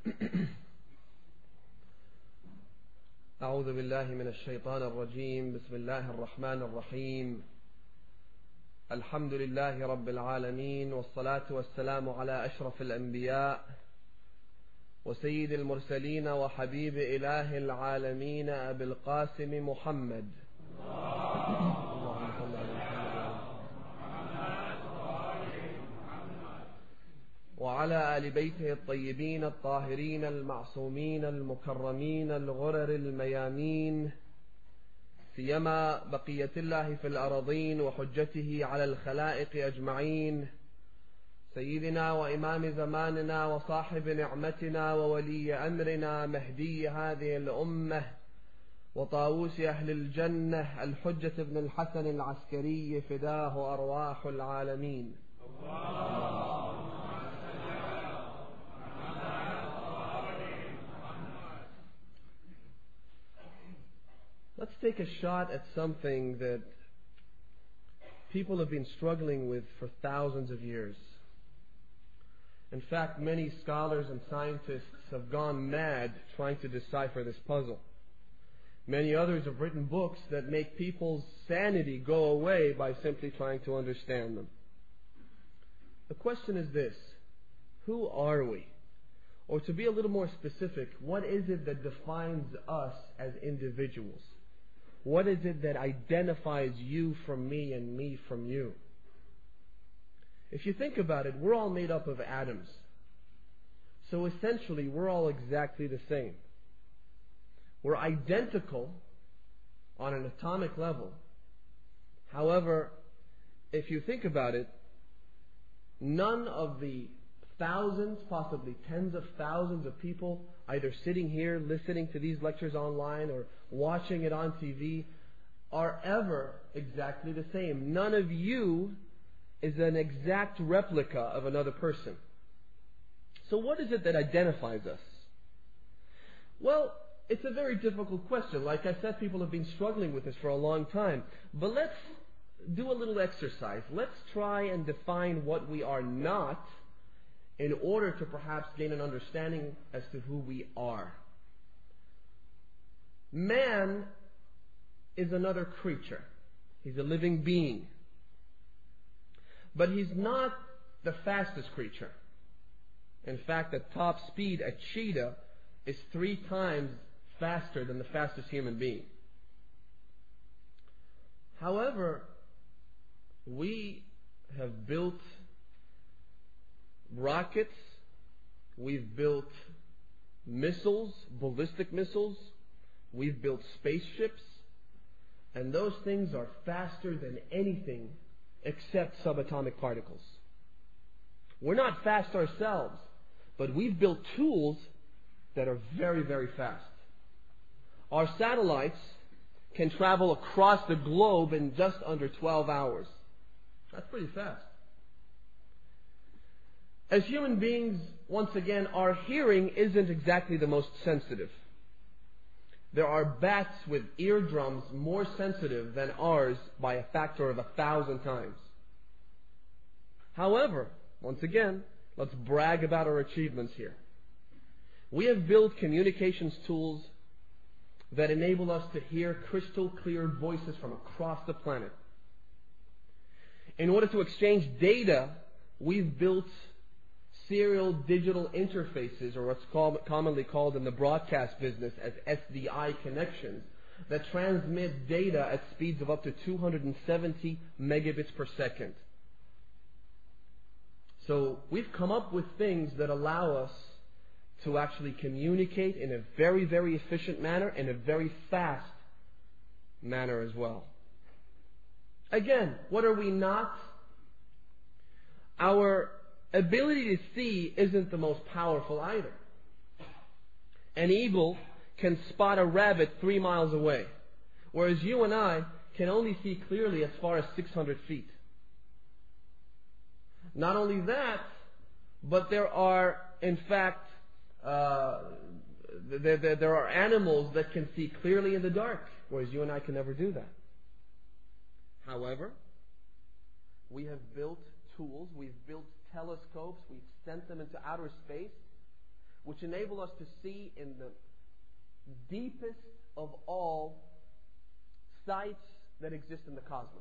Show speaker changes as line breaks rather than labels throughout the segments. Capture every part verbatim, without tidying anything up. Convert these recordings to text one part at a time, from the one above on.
أعوذ بالله من الشيطان الرجيم. بسم الله الرحمن الرحيم. الحمد لله رب العالمين، والصلاة والسلام على أشرف الأنبياء وسيد المرسلين وحبيب إله العالمين أبي القاسم محمد وعلى آل بيته الطيبين الطاهرين المعصومين المكرمين الغرر الميامين، سيما بقية الله في الأراضين وحجته على الخلائق أجمعين، سيدنا وإمام زماننا وصاحب نعمتنا وولي أمرنا مهدي هذه الأمة وطاووس أهل الجنة الحجة بن الحسن العسكري فداه أرواح العالمين. Let's take a shot at something that people have been struggling with for thousands of years. In fact, many scholars and scientists have gone mad trying to decipher this puzzle. Many others have written books that make people's sanity go away by simply trying to understand them. The question is this: who are we? Or to be a little more specific, what is it that defines us as individuals? What is it that identifies you from me and me from you? If you think about it, we're all made up of atoms. So essentially, we're all exactly the same. We're identical on an atomic level. However, if you think about it, none of the thousands, possibly tens of thousands of people either sitting here listening to these lectures online or watching it on T V are ever exactly the same. None of you is an exact replica of another person. So what is it that identifies us? Well, it's a very difficult question. Like I said, people have been struggling with this for a long time. But let's do a little exercise. Let's try and define what we are not in order to perhaps gain an understanding as to who we are. Man is another creature. He's a living being. But he's not the fastest creature. In fact, at top speed, a cheetah is three times faster than the fastest human being. However, we have built rockets, we've built missiles, ballistic missiles, we've built spaceships, and those things are faster than anything except subatomic particles. We're not fast ourselves, but we've built tools that are very, very fast. Our satellites can travel across the globe in just under twelve hours. That's pretty fast. As human beings, once again, our hearing isn't exactly the most sensitive. There are bats with eardrums more sensitive than ours by a factor of a thousand times. However, once again, let's brag about our achievements here. We have built communications tools that enable us to hear crystal clear voices from across the planet. In order to exchange data, we've built serial digital interfaces, or what's called, commonly called in the broadcast business as S D I connections, that transmit data at speeds of up to two hundred seventy megabits per second. So we've come up with things that allow us to actually communicate in a very, very efficient manner and a very fast manner as well. Again, what are we not? Our ability to see isn't the most powerful either. An eagle can spot a rabbit three miles away, whereas you and I can only see clearly as far as six hundred feet. Not only that, but there are, in fact, uh, there, there, there are animals that can see clearly in the dark, whereas you and I can never do that. However, we have built tools, we've built telescopes, we've sent them into outer space which enable us to see in the deepest of all sights that exist in the cosmos.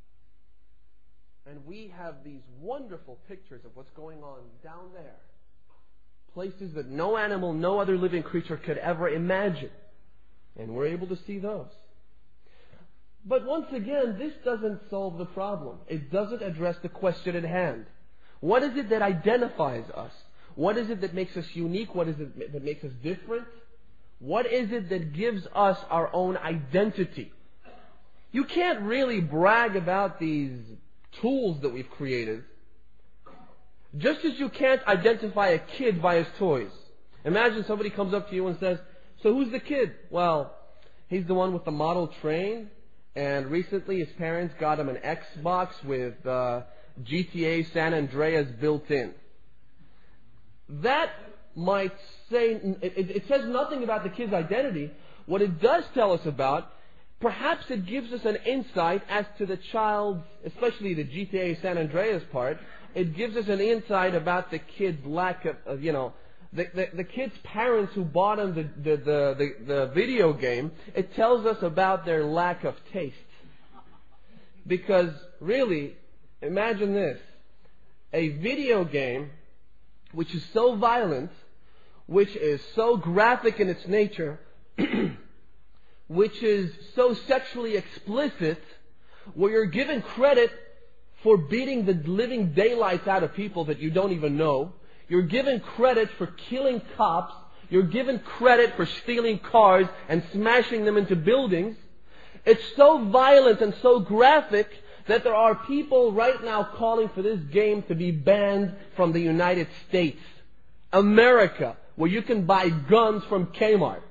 And we have these wonderful pictures of what's going on down there. Places that no animal, no other living creature could ever imagine. And we're able to see those. But once again, this doesn't solve the problem. It doesn't address the question at hand. What is it that identifies us? What is it that makes us unique? What is it that makes us different? What is it that gives us our own identity? You can't really brag about these tools that we've created, just as you can't identify a kid by his toys. Imagine somebody comes up to you and says, "So who's the kid?" "Well, he's the one with the model train, and recently his parents got him an Xbox with uh, G T A San Andreas built in." That might say, it, it says nothing about the kid's identity. What it does tell us about, perhaps it gives us an insight as to the child's, especially the G T A San Andreas part, it gives us an insight about the kid's lack of, of you know, the, the, the kid's parents who bought him the, the, the, the, the video game. It tells us about their lack of taste. Because really, imagine this, a video game which is so violent, which is so graphic in its nature, which is so sexually explicit, where you're given credit for beating the living daylights out of people that you don't even know. You're given credit for killing cops. You're given credit for stealing cars and smashing them into buildings. It's so violent and so graphic that there are people right now calling for this game to be banned from the United States, America, where you can buy guns from Kmart.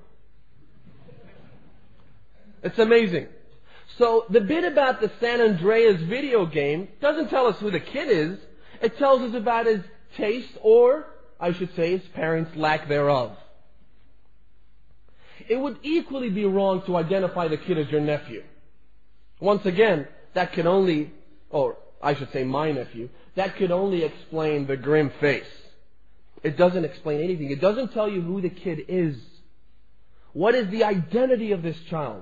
It's amazing. So the bit about the San Andreas video game doesn't tell us who the kid is. It tells us about his taste, or I should say his parents' lack thereof. It would equally be wrong to identify the kid as your nephew. Once again, that could only, or I should say my nephew, that could only explain the grim face. It doesn't explain anything. It doesn't tell you who the kid is. What is the identity of this child?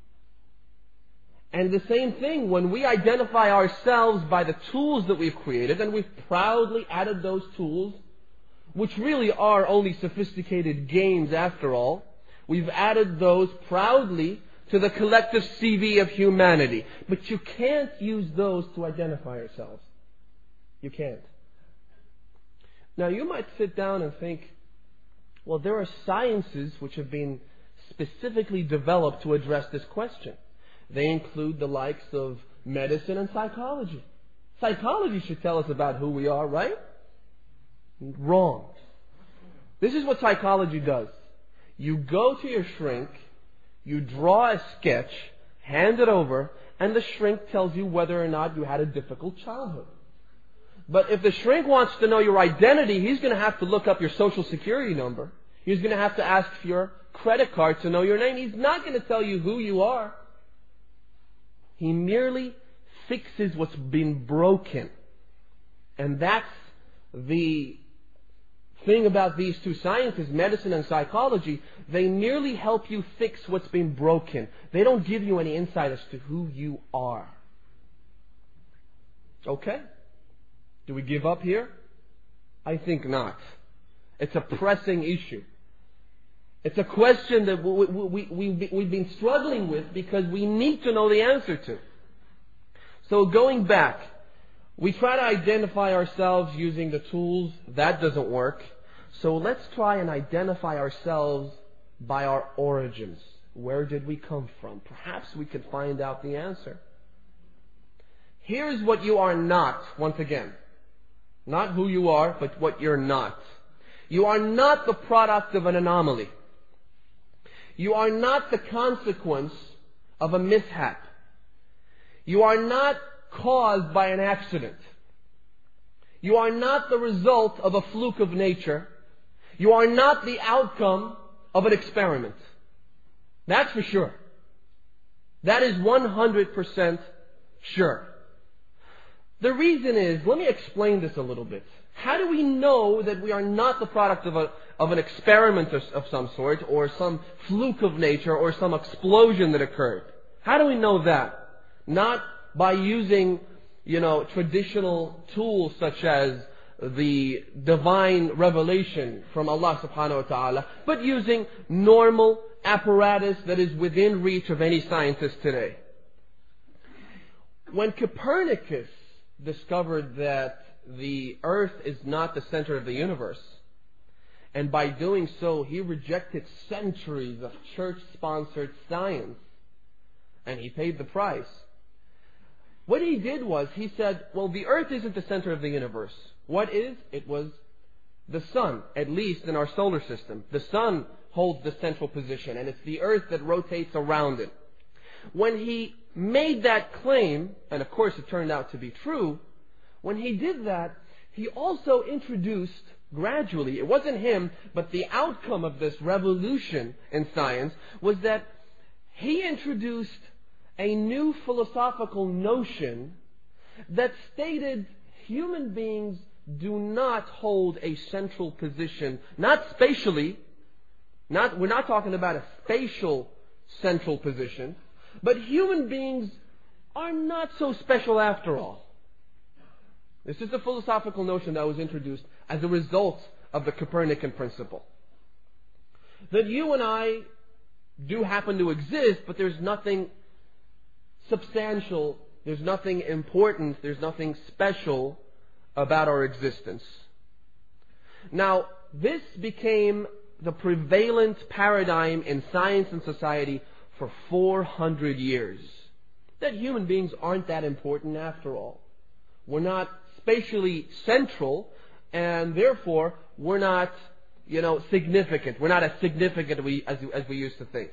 And the same thing, when we identify ourselves by the tools that we've created, and we've proudly added those tools, which really are only sophisticated games after all, we've added those proudly to the collective C V of humanity. But you can't use those to identify yourselves. You can't. Now you might sit down and think, well, there are sciences which have been specifically developed to address this question. They include the likes of medicine and psychology. Psychology should tell us about who we are, right? Wrong. This is what psychology does. You go to your shrink, you draw a sketch, hand it over, and the shrink tells you whether or not you had a difficult childhood. But if the shrink wants to know your identity, he's going to have to look up your social security number. He's going to have to ask for your credit card to know your name. He's not going to tell you who you are. He merely fixes what's been broken. And that's the thing about these two sciences, medicine and psychology. They merely help you fix what's been broken. They don't give you any insight as to who you are. Okay? Do we give up here? I think not. It's a pressing issue. It's a question that we, we, we, we've been struggling with because we need to know the answer to. So going back, we try to identify ourselves using the tools. That doesn't work. So let's try and identify ourselves by our origins. Where did we come from? Perhaps we could find out the answer. Here's what you are not, once again. Not who you are, but what you're not. You are not the product of an anomaly. You are not the consequence of a mishap. You are not caused by an accident. You are not the result of a fluke of nature. You are not the outcome of an experiment. That's for sure. That is one hundred percent sure. The reason is, let me explain this a little bit. How do we know that we are not the product of a, of an experiment of, of some sort, or some fluke of nature, or some explosion that occurred. How do we know that? Not by using, you know, traditional tools such as the divine revelation from Allah subhanahu wa ta'ala, but using normal apparatus that is within reach of any scientist today. When Copernicus discovered that the earth is not the center of the universe, and by doing so he rejected centuries of church-sponsored science, and he paid the price. What he did was, he said, well, the earth isn't the center of the universe. What is? It was the sun, at least in our solar system. The sun holds the central position, and it's the earth that rotates around it. When he made that claim, and of course it turned out to be true, when he did that, he also introduced gradually, it wasn't him, but the outcome of this revolution in science was that he introduced a new philosophical notion that stated human beings do not hold a central position, not spatially, not, we're not talking about a spatial central position, but human beings are not so special after all. This is the philosophical notion that was introduced as a result of the Copernican principle. That you and I do happen to exist, but there's nothing substantial, there's nothing important, there's nothing special about our existence. Now, this became the prevalent paradigm in science and society for four hundred years. That human beings aren't that important after all. We're not spatially central, and therefore we're not, you know, significant. We're not as significant as we, as, as we used to think.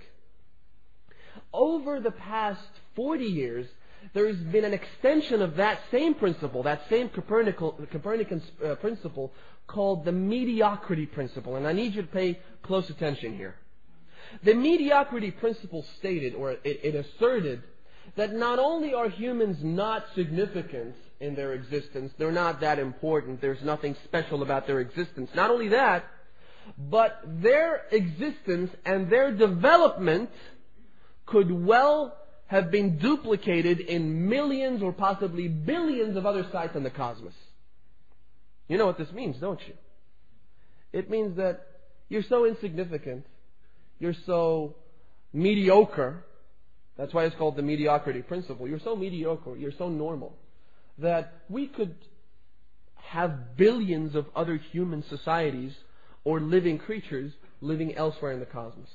Over the past forty years, there has been an extension of that same principle, that same Copernican, Copernican uh, principle, called the mediocrity principle. And I need you to pay close attention here. The mediocrity principle stated, or it, it asserted, that not only are humans not significant in their existence, they're not that important, there's nothing special about their existence. Not only that, but their existence and their development could well have been duplicated in millions or possibly billions of other sites in the cosmos. You know what this means, don't you? It means that you're so insignificant, you're so mediocre, that's why it's called the mediocrity principle. You're so mediocre, you're so normal, that we could have billions of other human societies or living creatures living elsewhere in the cosmos.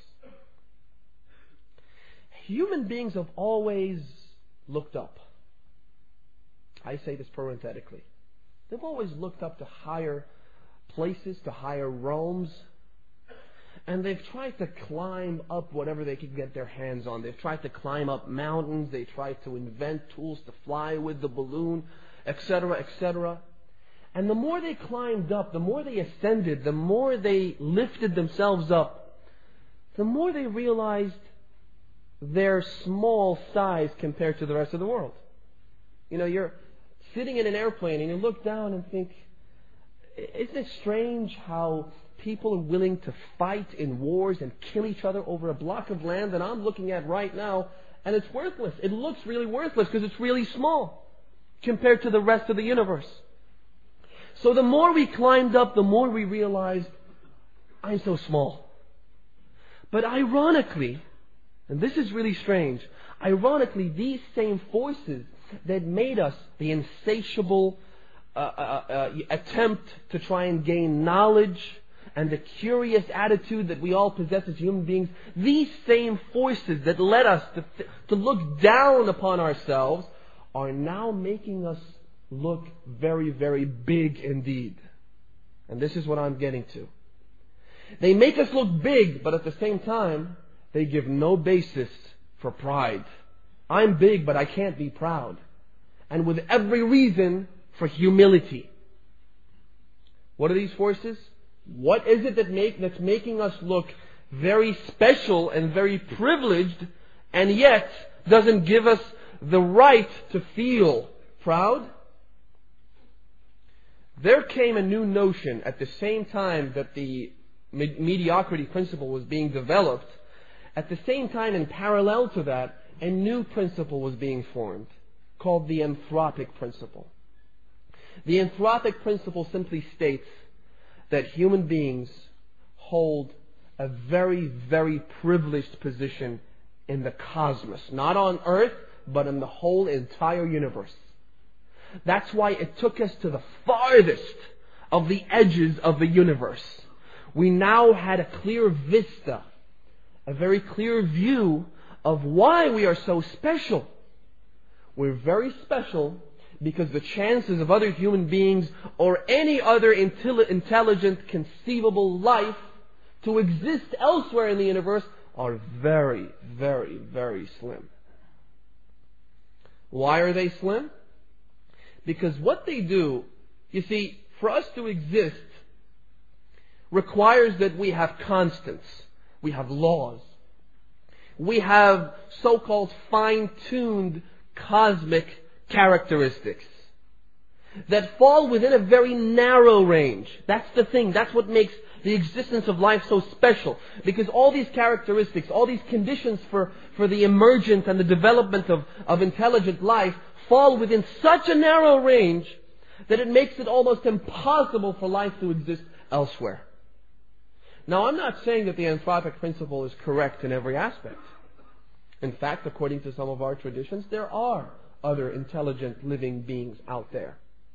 Human beings have always looked up. I say this parenthetically. They've always looked up to higher places, to higher realms, and they've tried to climb up whatever they could get their hands on. They've tried to climb up mountains, they tried to invent tools to fly with the balloon, et cetera, et cetera. And the more they climbed up, the more they ascended, the more they lifted themselves up, the more they realized their small size compared to the rest of the world. You know, you're sitting in an airplane and you look down and think, isn't it strange how people are willing to fight in wars and kill each other over a block of land that I'm looking at right now, and it's worthless. It looks really worthless because it's really small compared to the rest of the universe. So the more we climbed up, the more we realized, I'm so small. But ironically, and this is really strange, ironically, these same forces that made us the insatiable uh, uh, uh, attempt to try and gain knowledge and the curious attitude that we all possess as human beings, these same forces that led us to, to look down upon ourselves are now making us look very, very big indeed. And this is what I'm getting to. They make us look big, but at the same time, they give no basis for pride. I'm big, but I can't be proud. And with every reason for humility. What are these forces? What is it that make, that's making us look very special and very privileged, and yet doesn't give us the right to feel proud? There came a new notion at the same time that the me- mediocrity principle was being developed, at the same time, in parallel to that, a new principle was being formed, called the anthropic principle. The anthropic principle simply states that human beings hold a very, very privileged position in the cosmos. Not on earth, but in the whole entire universe. That's why it took us to the farthest of the edges of the universe. We now had a clear vista, a very clear view of why we are so special. We're very special because the chances of other human beings or any other intelli- intelligent, conceivable life to exist elsewhere in the universe are very, very, very slim. Why are they slim? Because what they do, you see, for us to exist requires that we have constants. We have laws. We have so-called fine-tuned cosmic characteristics that fall within a very narrow range. That's the thing. That's what makes the existence of life so special. Because all these characteristics, all these conditions for, for the emergence and the development of, of intelligent life fall within such a narrow range that it makes it almost impossible for life to exist elsewhere. Now, I'm not saying that the anthropic principle is correct in every aspect. In fact, according to some of our traditions, there are other intelligent living beings out there.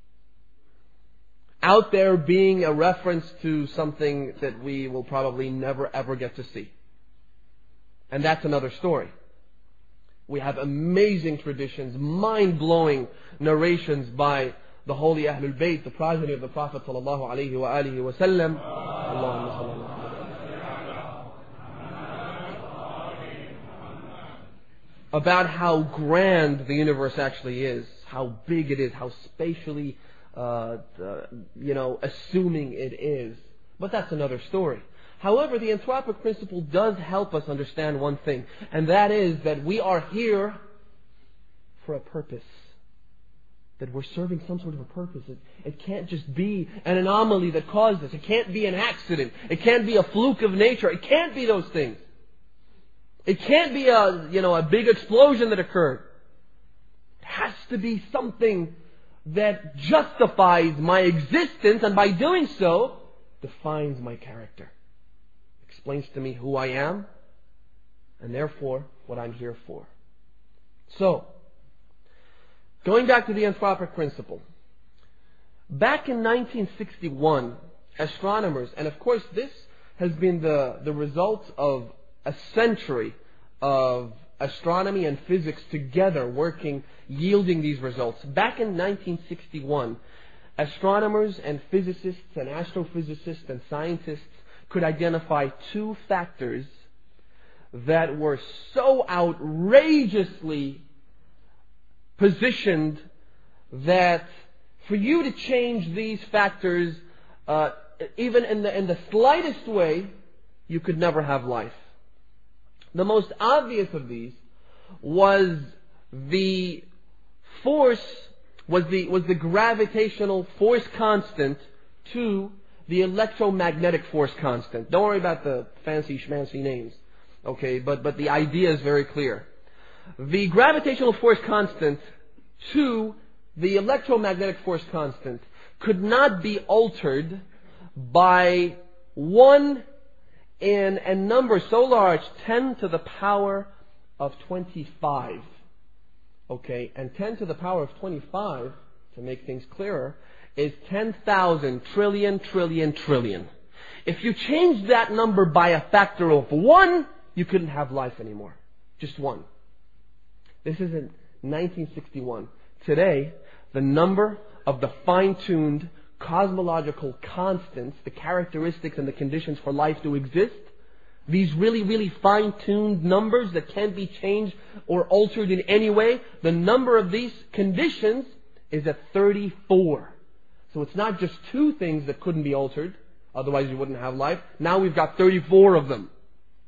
Out there being a reference to something that we will probably never ever get to see. And that's another story. We have amazing traditions, mind-blowing narrations by the holy Ahlul Bayt, the progeny of the Prophet sallallahu alaihi wa alihi wa sallam. Allahumma salli ala about how grand the universe actually is, how big it is, how spatially, uh, uh, you know, assuming it is. But that's another story. However, the anthropic principle does help us understand one thing, and that is that we are here for a purpose. That we're serving some sort of a purpose. It, it can't just be an anomaly that caused this. It can't be an accident. It can't be a fluke of nature. It can't be those things. It can't be a, you know, a big explosion that occurred. It has to be something that justifies my existence, and by doing so, defines my character. Explains to me who I am, and therefore what I'm here for. So, going back to the anthropic principle. Back in nineteen sixty-one, astronomers, and of course this has been the, the result of a century of astronomy and physics together working, yielding these results. Back in nineteen sixty-one, astronomers and physicists and astrophysicists and scientists could identify two factors that were so outrageously positioned that for you to change these factors, uh, even in the, in the slightest way, you could never have life. The most obvious of these was the force, was the, was the gravitational force constant to the electromagnetic force constant. Don't worry about the fancy schmancy names, okay? But, but the idea is very clear. The gravitational force constant to the electromagnetic force constant could not be altered by one in a number so large, ten to the power of twenty-five. Okay, and ten to the power of twenty-five, to make things clearer, is ten thousand trillion, trillion, trillion. If you change that number by a factor of one, you couldn't have life anymore. Just one. This is in nineteen sixty-one. Today, the number of the fine-tuned cosmological constants, the characteristics and the conditions for life to exist, these really, really fine-tuned numbers that can't be changed or altered in any way, the number of these conditions is at thirty-four. So it's not just two things that couldn't be altered, otherwise you wouldn't have life. Now we've got thirty-four of them.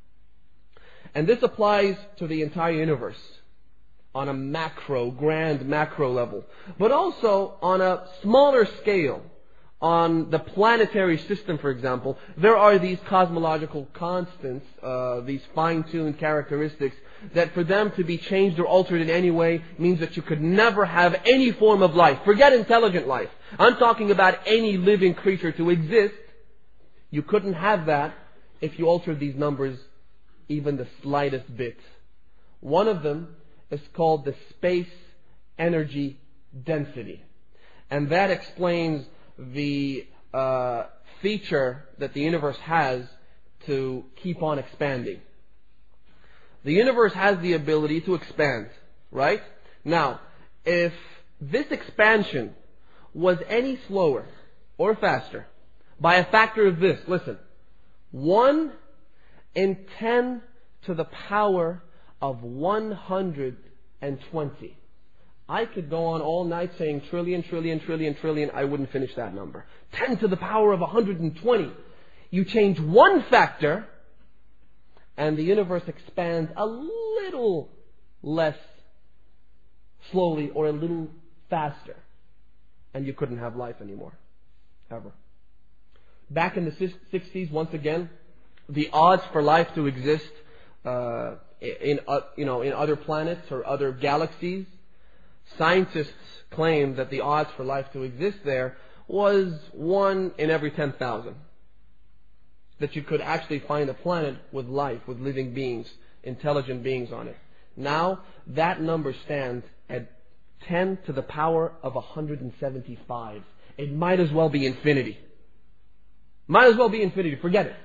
And this applies to the entire universe on a macro, grand macro level, but also on a smaller scale, on the planetary system, for example, there are these cosmological constants, uh, these fine-tuned characteristics, that for them to be changed or altered in any way means that you could never have any form of life. Forget intelligent life. I'm talking about any living creature to exist. You couldn't have that if you altered these numbers even the slightest bit. One of them is called the space energy density. And that explains the uh, feature that the universe has to keep on expanding. The universe has the ability to expand, right? Now, if this expansion was any slower or faster by a factor of this, listen, one in ten to the power of one hundred twenty. I could go on all night saying trillion, trillion, trillion, trillion. I wouldn't finish that number. ten to the power of one hundred twenty. You change one factor, and the universe expands a little less slowly or a little faster. And you couldn't have life anymore. Ever. Back in the sixties, once again, the odds for life to exist uh, in, uh, you know, in other planets or other galaxies, scientists claimed that the odds for life to exist there was one in every ten thousand. That you could actually find a planet with life, with living beings, intelligent beings on it. Now, that number stands at ten to the power of one hundred seventy-five. It might as well be infinity. Might as well be infinity. Forget it.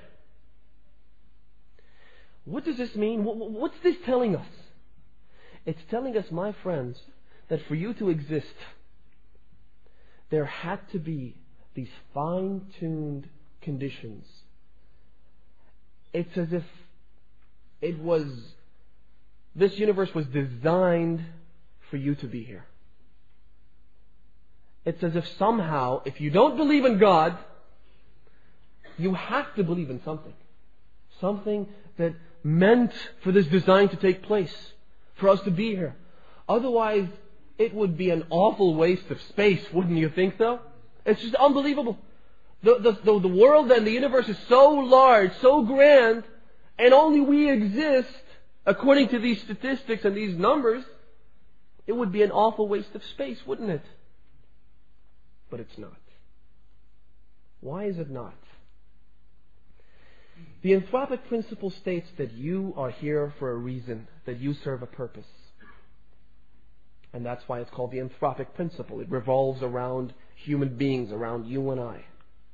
What does this mean? What's this telling us? It's telling us, my friends, that for you to exist, there had to be these fine-tuned conditions. It's as if it was, this universe was designed for you to be here. It's as if somehow, if you don't believe in God, you have to believe in something. Something that meant for this design to take place, for us to be here. Otherwise, it would be an awful waste of space, wouldn't you think so? It's just unbelievable. The, the, the, the world and the universe is so large, so grand, and only we exist according to these statistics and these numbers. It would be an awful waste of space, wouldn't it? But it's not. Why is it not? The anthropic principle states that you are here for a reason, that you serve a purpose. And that's why it's called the anthropic principle. It revolves around human beings, around you and I.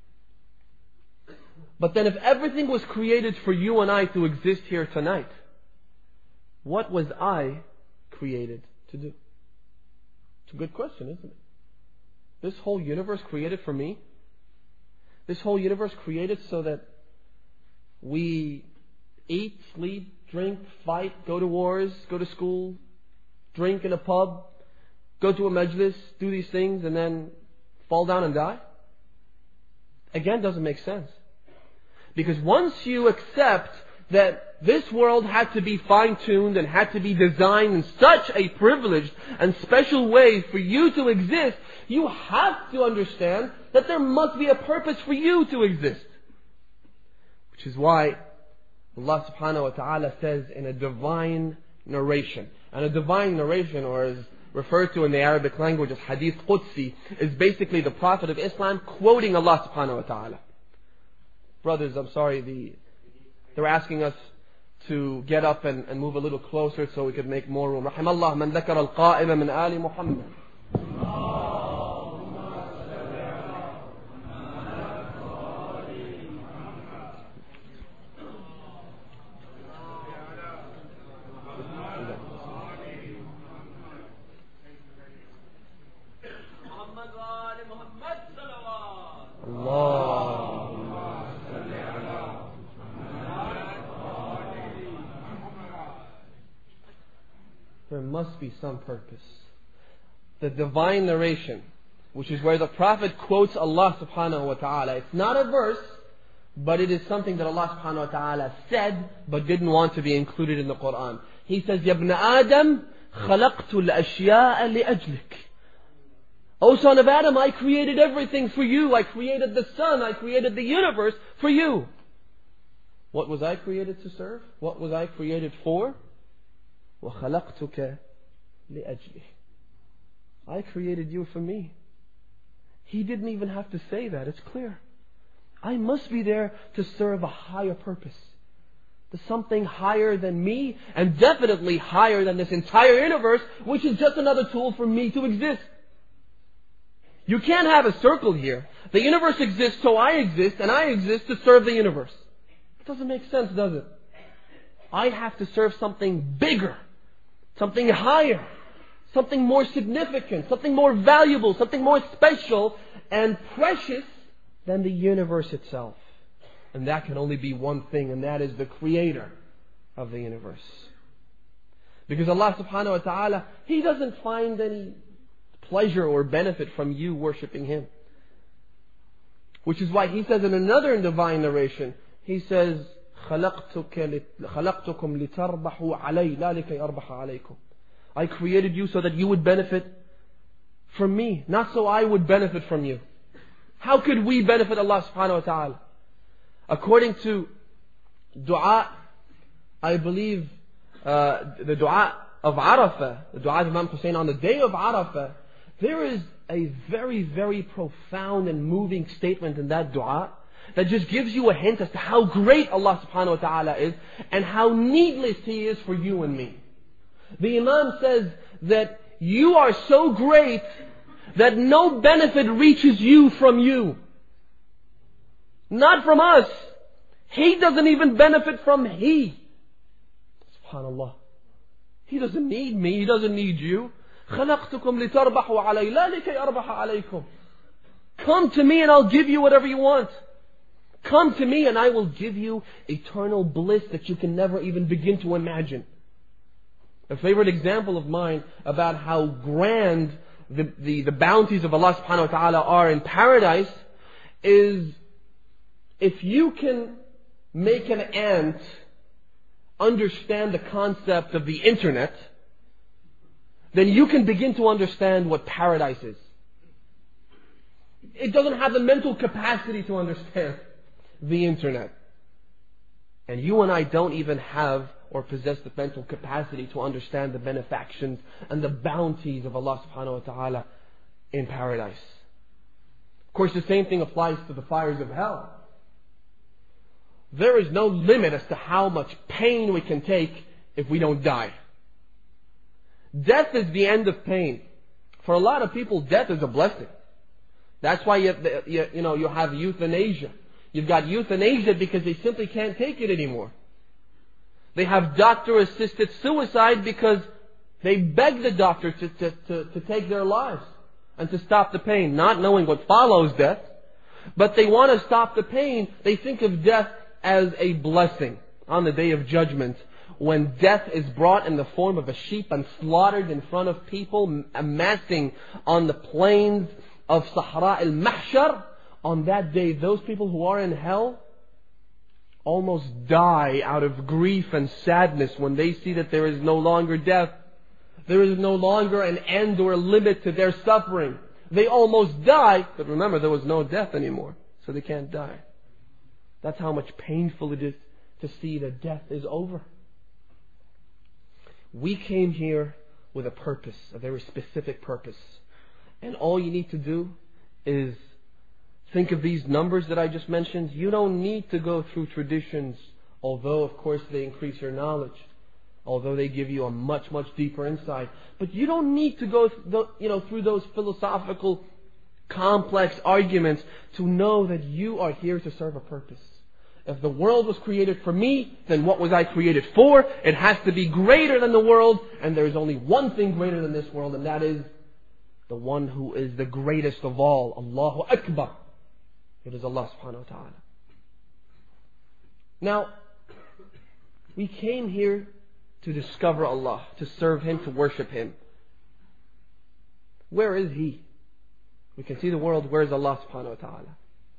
But then if everything was created for you and I to exist here tonight, what was I created to do? It's a good question, isn't it? This whole universe created for me? This whole universe created so that we eat, sleep, drink, fight, go to wars, go to school, drink in a pub, go to a majlis, do these things, and then fall down and die? Again, doesn't make sense. Because once you accept that this world had to be fine-tuned and had to be designed in such a privileged and special way for you to exist, you have to understand that there must be a purpose for you to exist. Which is why Allah subhanahu wa ta'ala says in a divine narration. And a divine narration, or as referred to in the Arabic language as Hadith Qudsi, is basically the Prophet of Islam quoting Allah subhanahu wa ta'ala. Brothers, I'm sorry, the, they're asking us to get up and, and move a little closer so we could make more room. رحم الله من ذكر القائم من آل محمد. There must be some purpose. The divine narration, which is where the Prophet quotes Allah subhanahu wa ta'ala. It's not a verse, but it is something that Allah subhanahu wa ta'ala said, but didn't want to be included in the Quran. He says, يَا ابْنَ آدَمْ خَلَقْتُ الْأَشْيَاءَ لِأَجْلِكَ. O son of Adam, I created everything for you. I created the sun. I created the universe for you. What was I created to serve? What was I created for? وَخَلَقْتُكَ لِأَجْلِهِ. I created you for me. He didn't even have to say that. It's clear. I must be there to serve a higher purpose. To something higher than me, and definitely higher than this entire universe, which is just another tool for me to exist. You can't have a circle here. The universe exists so I exist, and I exist to serve the universe. It doesn't make sense, does it? I have to serve something bigger, something higher, something more significant, something more valuable, something more special and precious than the universe itself. And that can only be one thing, and that is the creator of the universe. Because Allah subhanahu wa ta'ala, He doesn't find any pleasure or benefit from you worshipping Him. Which is why He says in another divine narration, He says, خَلَقْتُكَ خَلَقْتُكُمْ لِتَرْبَحُوا عَلَيْ لَا لِكَيْ أَرْبَحَ عَلَيْكُمْ. I created you so that you would benefit from me, not so I would benefit from you. How could we benefit Allah subhanahu wa ta'ala? According to dua, I believe uh, the dua of Arafah, the dua of Imam Hussein on the day of Arafah, there is a very, very profound and moving statement in that dua that just gives you a hint as to how great Allah subhanahu wa ta'ala is and how needless He is for you and me. The Imam says that you are so great that no benefit reaches you from you. Not from us. He doesn't even benefit from He. SubhanAllah. He doesn't need me. He doesn't need you. خَلَقْتُكُمْ لِتَرْبَحُوا عَلَيْهِ لَا لِكَيْ أَرْبَحَ عَلَيْكُمْ. Come to me and I'll give you whatever you want. Come to me and I will give you eternal bliss that you can never even begin to imagine. A favorite example of mine about how grand the, the, the bounties of Allah subhanahu wa ta'ala are in paradise is if you can make an ant understand the concept of the internet, then you can begin to understand what paradise is. It doesn't have the mental capacity to understand the internet. And you and I don't even have or possess the mental capacity to understand the benefactions and the bounties of Allah subhanahu wa ta'ala in paradise. Of course, the same thing applies to the fires of hell. There is no limit as to how much pain we can take if we don't die. Death is the end of pain. For a lot of people, death is a blessing. That's why you, have the, you, you know, you have euthanasia. You've got euthanasia because they simply can't take it anymore. They have doctor-assisted suicide because they beg the doctor to, to, to, to take their lives and to stop the pain, not knowing what follows death. But they want to stop the pain. They think of death as a blessing on the day of judgment, when death is brought in the form of a sheep and slaughtered in front of people amassing on the plains of Sahara al-Mahshar. On that day, those people who are in hell almost die out of grief and sadness when they see that there is no longer death. There is no longer an end or a limit to their suffering. They almost die, but remember, there was no death anymore, so they can't die. That's how much painful it is to see that death is over. We came here with a purpose, a very specific purpose. And all you need to do is think of these numbers that I just mentioned. You don't need to go through traditions, although of course they increase your knowledge, although they give you a much, much deeper insight. But you don't need to go th- you know, through those philosophical, complex arguments to know that you are here to serve a purpose. If the world was created for me, then what was I created for? It has to be greater than the world, and there is only one thing greater than this world, and that is the one who is the greatest of all. Allahu Akbar. It is Allah subhanahu wa ta'ala. Now, we came here to discover Allah, to serve Him, to worship Him. Where is He? We can see the world. Where is Allah subhanahu wa ta'ala?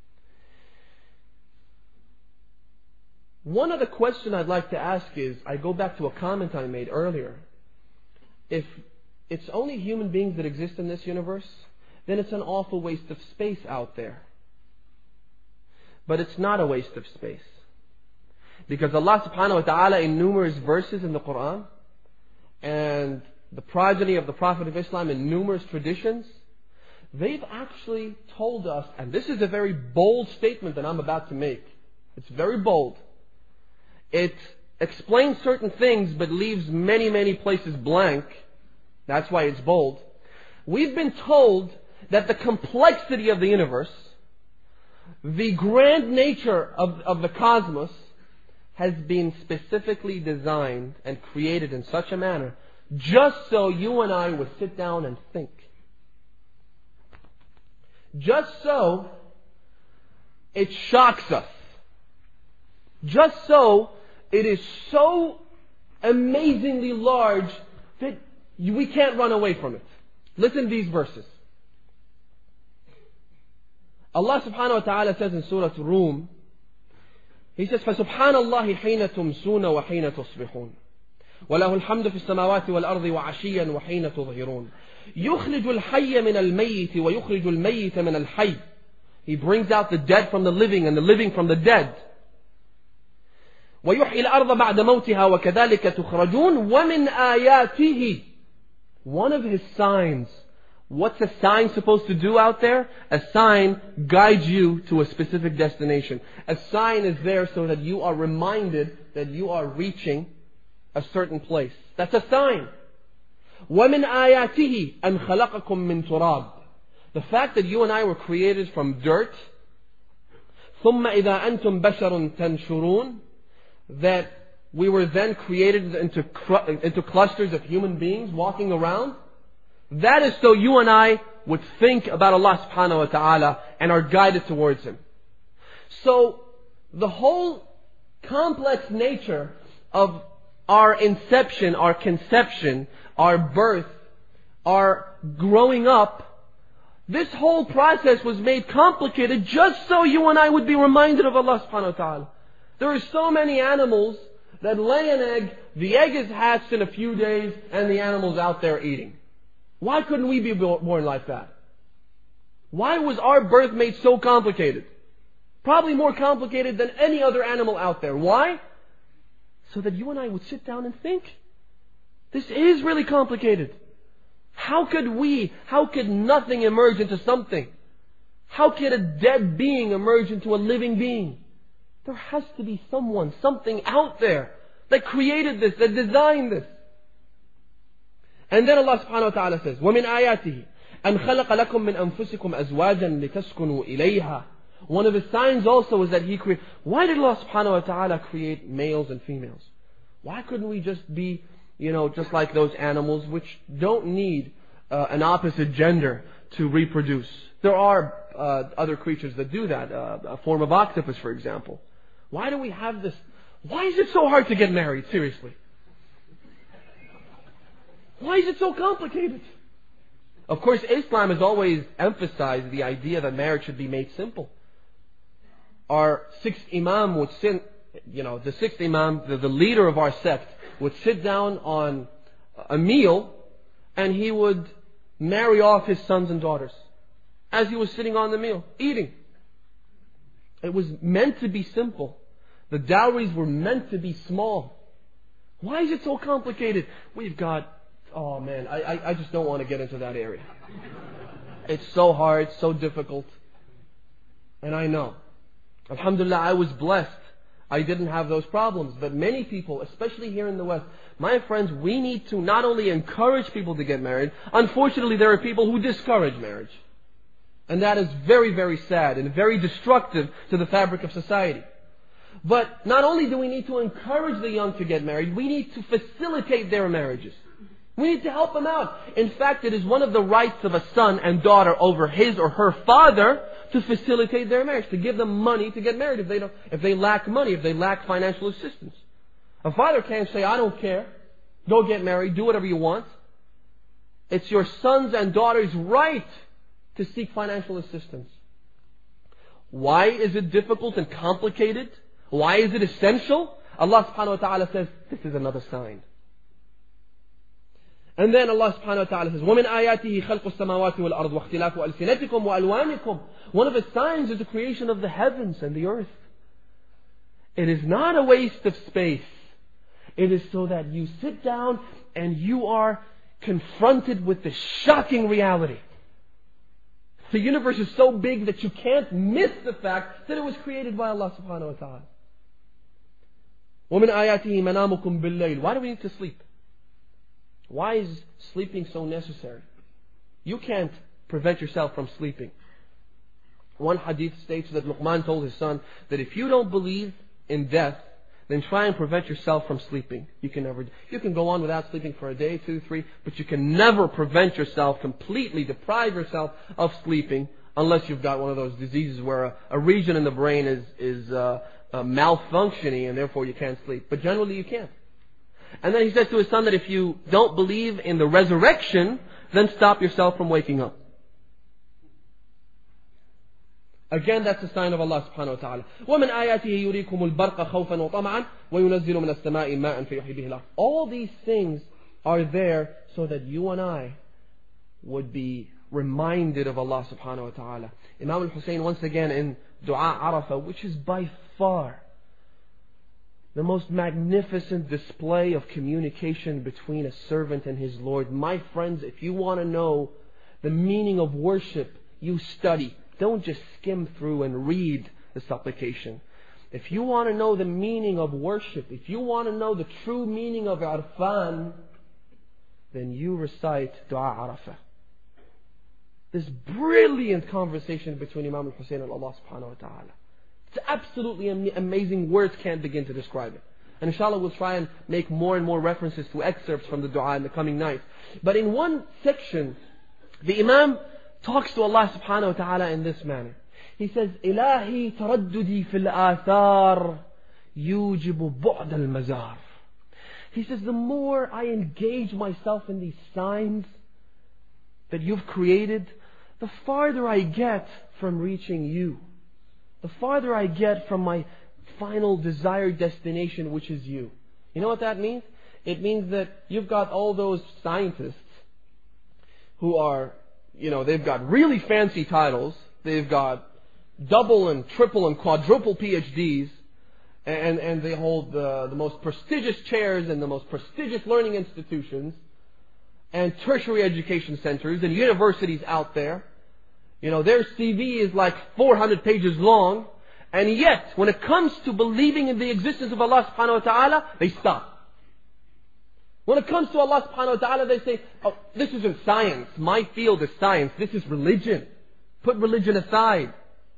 One other question I'd like to ask is, I go back to a comment I made earlier. If it's only human beings that exist in this universe, then it's an awful waste of space out there. But it's not a waste of space. Because Allah subhanahu wa ta'ala in numerous verses in the Quran and the progeny of the Prophet of Islam in numerous traditions, they've actually told us, and this is a very bold statement that I'm about to make. It's very bold. It explains certain things but leaves many, many places blank. That's why it's bold. We've been told that the complexity of the universe, the grand nature of, of the cosmos, has been specifically designed and created in such a manner just so you and I would sit down and think. Just so it shocks us. Just so it is so amazingly large that we can't run away from it. Listen to these verses. Allah subhanahu wa ta'ala says in Surah Rum, He says, فَسُبْحَانَ اللَّهِ حِينَ تُمْسُونَ وَحِينَ تُصْبِحُونَ وَلَهُ الْحَمْدُ فِي السَّمَاوَاتِ وَالْأَرْضِ وَعَشِيًّا وَحِينَ تُظْهِرُونَ يُخْرِجُ الْحَيَّ مِنَ الْمَيِّتِ وَيُخْرِجُ الْمَيِّتَ مِنَ الْحَيِّ He brings out the dead from the living and the living from the dead. وَيُحْيِي الْأَرْضَ بَعْدَ مَوْتِهَا وَكَذَلِكَ تُخْرَجُونَ وَمِنْ آيَاتِهِ One of His signs. What's a sign supposed to do out there? A sign guides you to a specific destination. A sign is there so that you are reminded that you are reaching a certain place. That's a sign. وَمِنْ آيَاتِهِ أَنْ خَلَقَكُم مِّن تُرَابٍ The fact that you and I were created from dirt, ثُمَّ إِذَا أَنْتُمْ بَشَرٌ تَنْشُرُونَ That we were then created into, into clusters of human beings walking around. That is so you and I would think about Allah subhanahu wa ta'ala and are guided towards Him. So the whole complex nature of our inception, our conception, our birth, our growing up, this whole process was made complicated just so you and I would be reminded of Allah subhanahu wa ta'ala. There are so many animals that lay an egg, the egg is hatched in a few days, and the animal's out there eating. Why couldn't we be born like that? Why was our birth made so complicated? Probably more complicated than any other animal out there. Why? So that you and I would sit down and think. This is really complicated. How could we, how could nothing emerge into something? How could a dead being emerge into a living being? There has to be someone, something out there that created this, that designed this. And then Allah subhanahu wa ta'ala says, وَمِنْ آيَاتِهِ أَنْ خَلَقَ لَكُم مِّنْ أَنفُسِكُمْ أَزْوَاجًا لِتَسْكُنُوا إِلَيْهَا One of His signs also is that He created... Why did Allah subhanahu wa ta'ala create males and females? Why couldn't we just be, you know, just like those animals which don't need uh, an opposite gender to reproduce? There are uh, other creatures that do that, uh, a form of octopus, for example. Why do we have this? Why is it so hard to get married? Seriously. Why is it so complicated? Of course, Islam has always emphasized the idea that marriage should be made simple. Our sixth Imam would sit, you know, the sixth Imam, the, the leader of our sect, would sit down on a meal and he would marry off his sons and daughters as he was sitting on the meal, eating. It was meant to be simple. The dowries were meant to be small. Why is it so complicated? We've got, oh man, I, I, I just don't want to get into that area. It's so hard, so difficult. And I know. Alhamdulillah, I was blessed. I didn't have those problems. But many people, especially here in the West, my friends, we need to not only encourage people to get married, unfortunately there are people who discourage marriage. And that is very, very sad and very destructive to the fabric of society. But not only do we need to encourage the young to get married, we need to facilitate their marriages. We need to help them out. In fact, it is one of the rights of a son and daughter over his or her father to facilitate their marriage, to give them money to get married if they don't, if they lack money, if they lack financial assistance. A father can't say, I don't care. Go get married. Do whatever you want. It's your sons and daughters' right to seek financial assistance. Why is it difficult and complicated? Why is it essential? Allah subhanahu wa ta'ala says, this is another sign. And then Allah subhanahu wa ta'ala says, وَمِنْ آيَاتِهِ خَلْقُ السَّمَاوَاتِ وَالْأَرْضِ وَاخْتِلَافُ أَلْسِنَتِكُمْ وَأَلْوَانِكُمْ. One of His signs is the creation of the heavens and the earth. It is not a waste of space. It is so that you sit down and you are confronted with the shocking reality. The universe is so big that you can't miss the fact that it was created by Allah subhanahu wa ta'ala. وَمِنْ آيَاتِهِ مَنَامُكُمْ بِاللَّيْلِ. Why do we need to sleep? Why is sleeping so necessary? You can't prevent yourself from sleeping. One hadith states that Luqman told his son that if you don't believe in death, then try and prevent yourself from sleeping. You can never. You can go on without sleeping for a day, two, three, but you can never prevent yourself, completely deprive yourself of sleeping, unless you've got one of those diseases where a, a region in the brain is is uh, uh, malfunctioning and therefore you can't sleep. But generally you can't. And then he says to his son that if you don't believe in the resurrection, then stop yourself from waking up. Again, that's a sign of Allah subhanahu wa ta'ala. وَمِنْ آيَاتِهِ يُرِيكُمُ الْبَرْقَ خَوْفًا وَطَمَعًا وَيُنَزِّلُ مِنَ السَّمَاءِ مَاءً فَيُحْيِي بِهِ الْأَرْضَ. All these things are there so that you and I would be reminded of Allah subhanahu wa ta'ala. Imam al-Hussein once again in Dua Arafah, which is by far the most magnificent display of communication between a servant and his Lord. My friends, if you want to know the meaning of worship, you study. Don't just skim through and read the supplication. If you want to know the meaning of worship, if you want to know the true meaning of Arfan, then you recite Dua Arafah. This brilliant conversation between Imam al-Hussein and Allah subhanahu wa ta'ala. It's absolutely amazing. Words can't begin to describe it. And inshallah we'll try and make more and more references to excerpts from the dua in the coming nights. But in one section, the Imam talks to Allah subhanahu wa ta'ala in this manner. He says, إِلَهِي تَرَدُّدِي فِي الْآثَارِ يُوجِبُ بُعْدَ الْمَزَارِ. He says, the more I engage myself in these signs that you've created, the farther I get from reaching you. The farther I get from my final desired destination, which is you. You know what that means? It means that you've got all those scientists who are, you know, they've got really fancy titles. They've got double and triple and quadruple P H Ds. And, and they hold the, the most prestigious chairs in the most prestigious learning institutions and tertiary education centers and universities out there. You know, their C V is like four hundred pages long. And yet, when it comes to believing in the existence of Allah subhanahu wa ta'ala, they stop. When it comes to Allah subhanahu wa ta'ala, they say, oh, this isn't science. My field is science. This is religion. Put religion aside.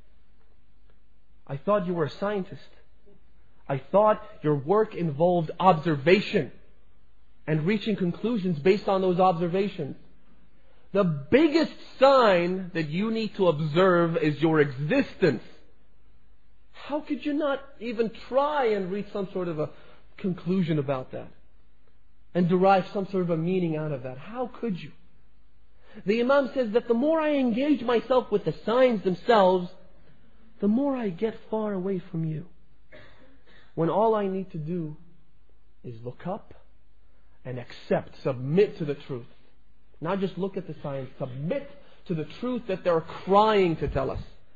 I thought you were a scientist. I thought your work involved observation and reaching conclusions based on those observations. The biggest sign that you need to observe is your existence. How could you not even try and reach some sort of a conclusion about that? And derive some sort of a meaning out of that? How could you? The Imam says that the more I engage myself with the signs themselves, the more I get far away from you. When all I need to do is look up and accept, submit to the truth. Not just look at the signs, submit to the truth that they're crying to tell us.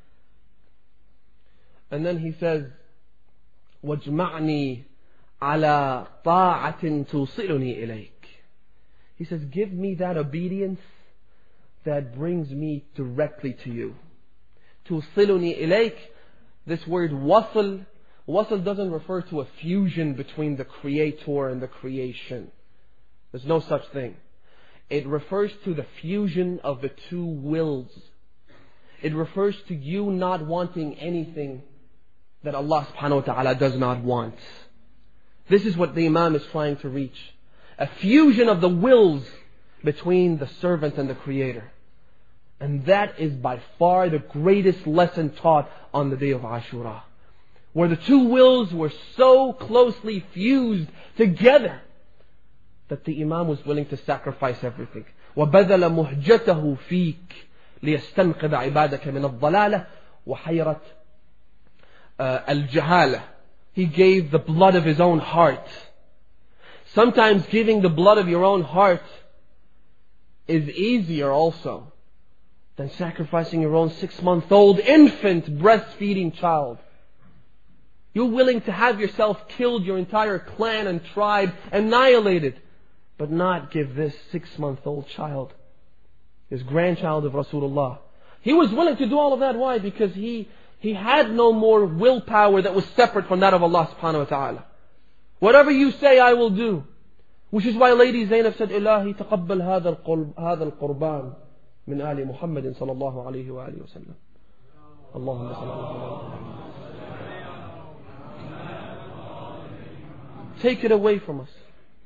And then he says, وَاجْمَعْنِي عَلَى طَاعَةٍ تُوصِلُنِي إِلَيْكَ. He says, give me that obedience that brings me directly to you. تُوصِلُنِي إِلَيْكَ. This word wasl, wasl doesn't refer to a fusion between the creator and the creation. There's no such thing. It refers to the fusion of the two wills. It refers to you not wanting anything that Allah subhanahu wa ta'ala does not want. This is what the Imam is trying to reach. A fusion of the wills between the servant and the Creator. And that is by far the greatest lesson taught on the day of Ashura. Where the two wills were so closely fused together that the Imam was willing to sacrifice everything. وَبَذَلَ مُهْجَتَهُ فِيكَ لِيَسْتَنْقِذَ عِبَادَكَ مِنَ الضَّلَالَةِ وَحَيْرَةِ الْجَهَالَةِ. He gave the blood of his own heart. Sometimes giving the blood of your own heart is easier also than sacrificing your own six-month-old infant breastfeeding child. You're willing to have yourself killed, your entire clan and tribe annihilated, but not give this six-month-old child, his grandchild of Rasulullah. He was willing to do all of that. Why? Because he, he had no more willpower that was separate from that of Allah subhanahu wa ta'ala. Whatever you say, I will do. Which is why Lady Zainab said, Ilahi taqabbal hadha al-qurban min ali Muhammadin sallallahu alayhi wa alihi wa sallam. Allahumma sallallahu. Take it away from us.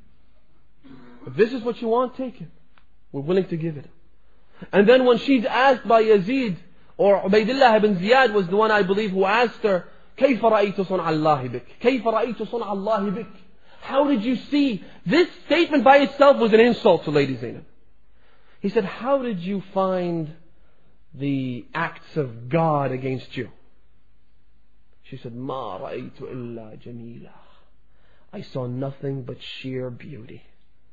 If this is what you want, take it. We're willing to give it. And then when she's asked by Yazid, or Ubaydullah ibn Ziyad was the one I believe who asked her, كيف رأيت صنع الله بك? كيف رأيت صنع الله بك? How did you see? This statement by itself was an insult to Lady Zainab. He said, how did you find the acts of God against you? She said, ما رأيت إلا جميلة. I saw nothing but sheer beauty.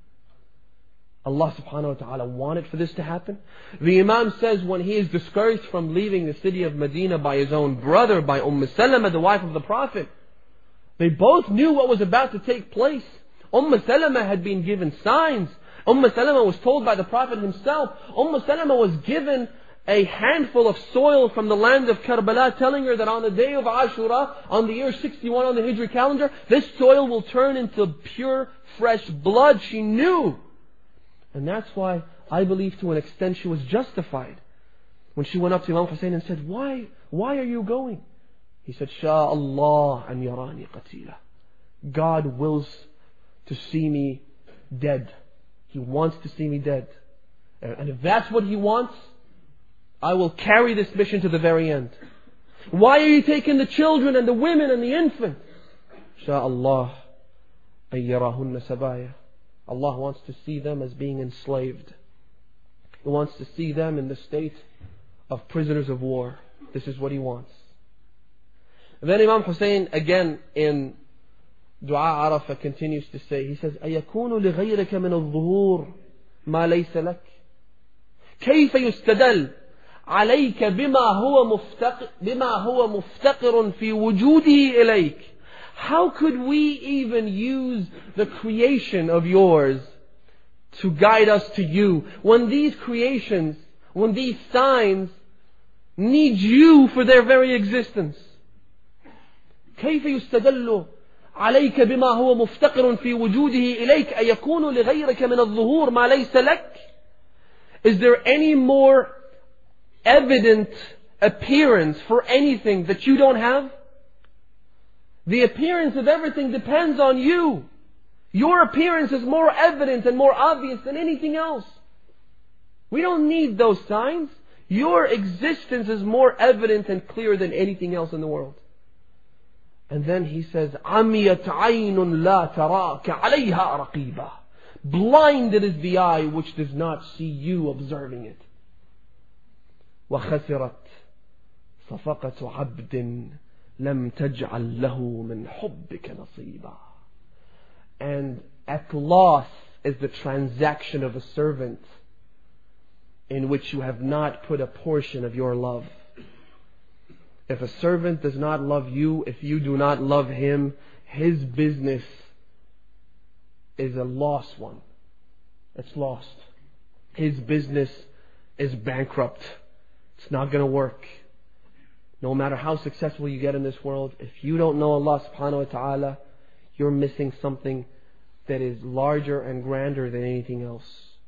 Allah subhanahu wa ta'ala wanted for this to happen. The Imam says when he is discouraged from leaving the city of Medina by his own brother, by Umm Salama, the wife of the Prophet, they both knew what was about to take place. Umm Salama had been given signs. Umm Salama was told by the Prophet himself. Umm Salama was given a handful of soil from the land of Karbala, telling her that on the day of Ashura, on the year sixty-one on the Hijri calendar, this soil will turn into pure, fresh blood. She knew. And that's why I believe to an extent she was justified. When she went up to Imam Hussein and said, Why? Why are you going? He said, Sha Allah an yarani qatila. God wills to see me dead. He wants to see me dead. And if that's what He wants, I will carry this mission to the very end. Why are you taking the children and the women and the infants? Sha Allah an yarahunna sabaya. Allah wants to see them as being enslaved. He wants to see them in the state of prisoners of war. This is what He wants. And then Imam Hussein again in Dua Arafah continues to say, he says, أَيَكُونُ لِغَيْرِكَ مِنَ الظُّهُورِ مَا لَيْسَ لَكَ كيف يستدل عليك بما هو مفتقر بما هو مفتقر في وجوده إليك. How could we even use the creation of yours to guide us to you when these creations, when these signs need you for their very existence? كيف يستدل عليك بما هو مفتقر في وجوده إليك أيكون لغيرك من الظهور ما ليس لك? Is there any more evident appearance for anything that you don't have? The appearance of everything depends on you. Your appearance is more evident and more obvious than anything else. We don't need those signs. Your existence is more evident and clear than anything else in the world. And then he says, عَمِيَتْ عَيْنٌ لَا تَرَاكَ عَلَيْهَا رَقِيبًا. Blinded is the eye which does not see you observing it. وَخَسِرَتْ صَفَقَةُ عَبْدٍ لَمْ تَجْعَلْ لَهُ مِنْ حُبِّكَ نَصِيبًا. And at loss is the transaction of a servant in which you have not put a portion of your love. If a servant does not love you, if you do not love him, his business is a lost one. It's lost. His business is bankrupt. It's not going to work. No matter how successful you get in this world, if you don't know Allah subhanahu wa ta'ala, you're missing something that is larger and grander than anything else.